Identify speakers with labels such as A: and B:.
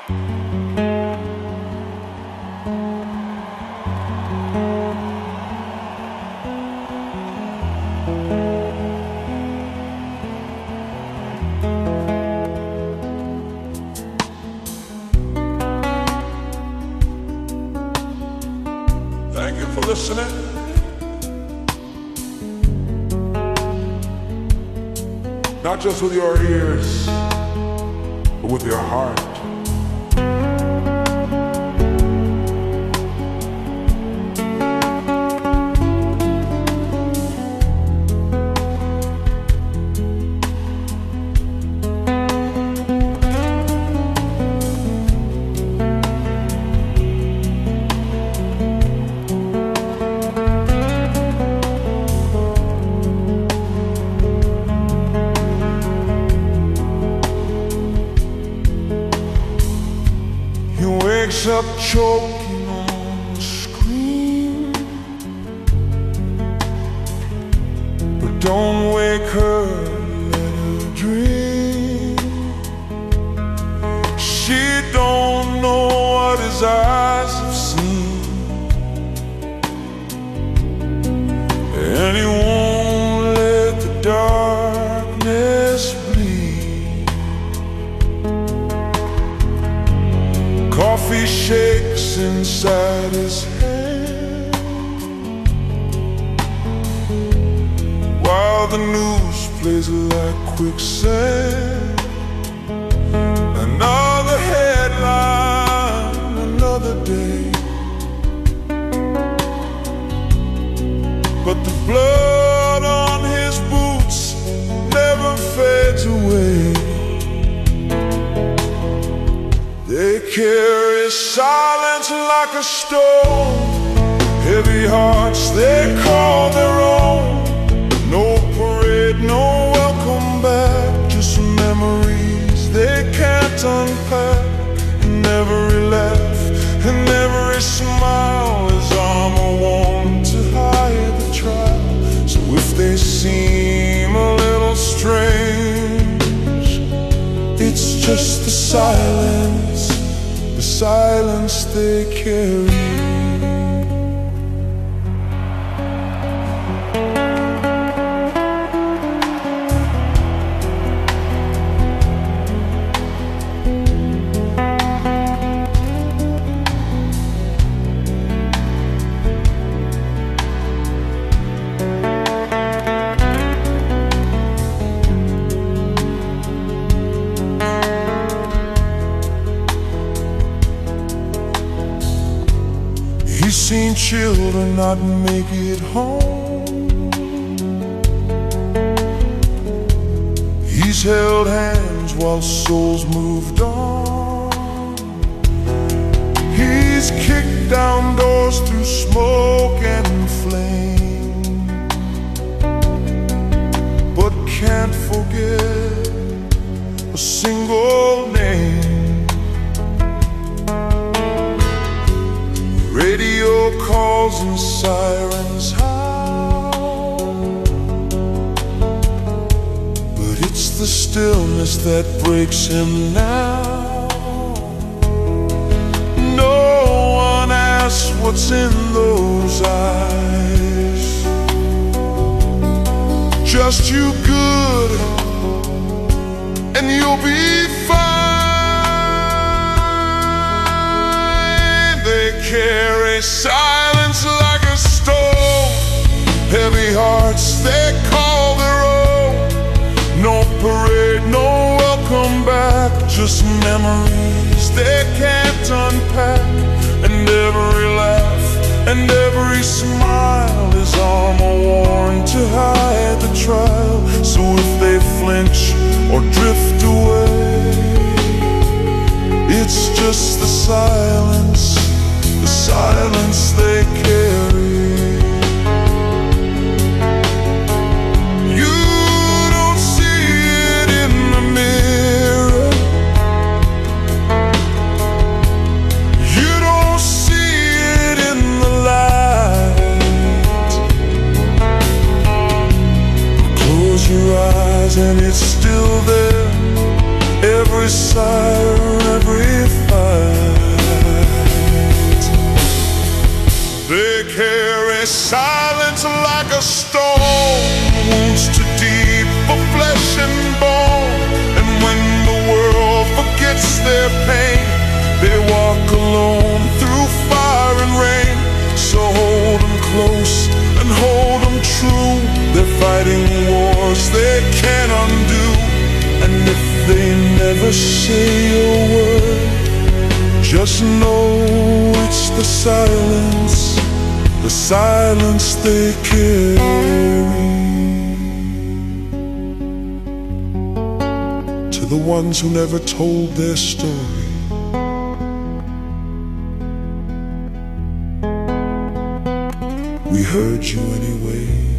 A: Thank you for listening. Not just with your ears, but with your heart. Wakes up choking on the screen, but don't wake her, let her dream. She don't know what his eyes have seen, and he won't let the darkness bleed. Coffee shakes inside his hand, while the news plays like quicksand. Another headline, another day, but the blood on his boots never fades away. They carry silence like a stone, heavy hearts they call their own. No parade, no welcome back, just memories they can't unpack. And every laugh and every smile is armor worn to hide the trial. So if they seem a little strange, it's just the silence they carry. He's seen children not make it home. He's held hands while souls moved on. He's kicked down doors through smoke and flame, but can't forget a single name. Radio calls and sirens howl, but it's the stillness that breaks him now. No one asks what's in those eyes, just you good and you'll be fine. They carry silence like a stone, heavy hearts they call their own. No parade, no welcome back, just memories they can't unpack. And every laugh and every smile is armor worn to hide the trial. So if they flinch or drift away, it's just the silence they carry. You don't see it in the mirror, you don't see it in the light. Close your eyes and it's still there, every siren, every fight. never say a word. Just know it's the silence they carry. To the ones who never told their story, we heard you anyway.